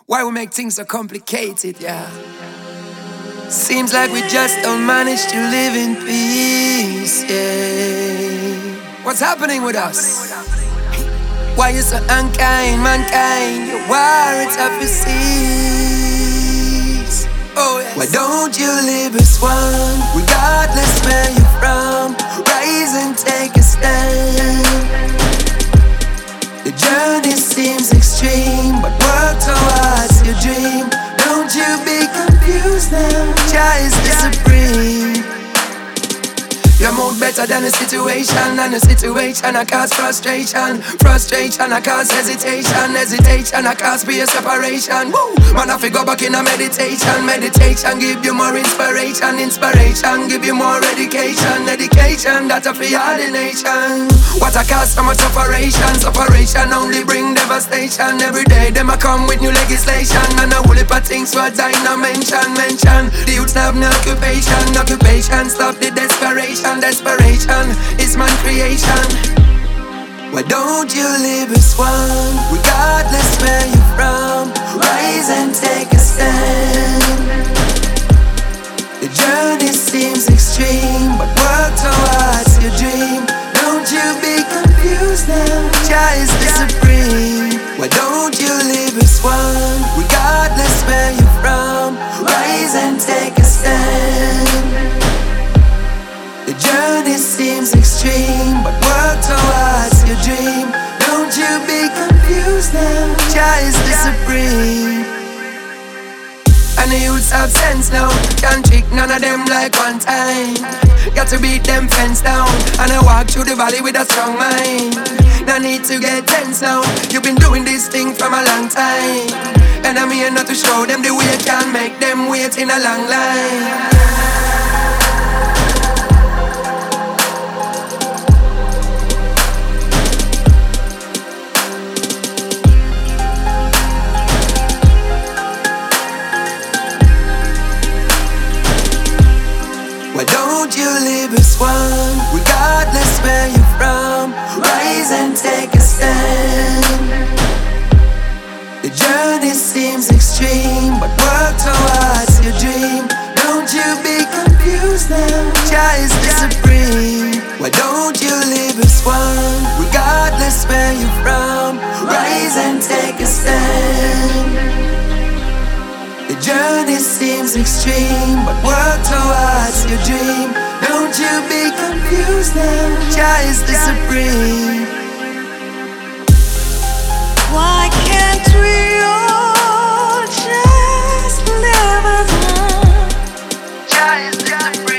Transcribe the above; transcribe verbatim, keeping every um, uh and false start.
Why we make things so complicated, yeah? Seems like we just don't manage to live in peace, yeah. What's happening with us? Why you so unkind, mankind? Your war, it's up to cease. Oh, yes. Why don't you live as one, regardless where you're from? Rise and take a stand. The journey seems extreme, but work towards your dream. Don't you be confused now, Jah is the supreme. You're more better than the situation, and the situation I cause frustration. Frustration I cause hesitation, hesitation I cause peer separation. Woo! Man, I go back in a meditation, meditation give you more inspiration, inspiration give you more education, education that I feel all the nation. What I cause so much separation, separation only bring devastation. Every day them I come with new legislation, and a whole heap of things what I not mention, mention. The youths have no occupation, occupation stop the desperation. Desperation is man creation. Why don't you live as one, regardless where you're from? Rise and take a stand. The journey seems extreme, but work towards your dream. Don't you be confused now, Jah is the supreme. Why don't you live as one, regardless where you're from? Rise and take a stand. The journey seems extreme, but work towards your dream. Don't you be confused now, Jah is the supreme. And the youths have sense now, can't trick none of them like one time. Got to beat them fence down, and I walk through the valley with a strong mind. No need to get tense now, you've been doing this thing from a long time. And I'm here not to show them the way I can make them wait in a long line. Why don't you live as one, regardless where you're from? Rise and take a stand. The journey seems extreme, but work towards your dream. Don't you be confused now, Jah is the supreme. Why don't you live as one, regardless where you're from? Rise and take a stand. The journey seems extreme, but work towards your dream. Don't you be confused now, Jah is the supreme. Why can't we all just live as one? Jah is the supreme.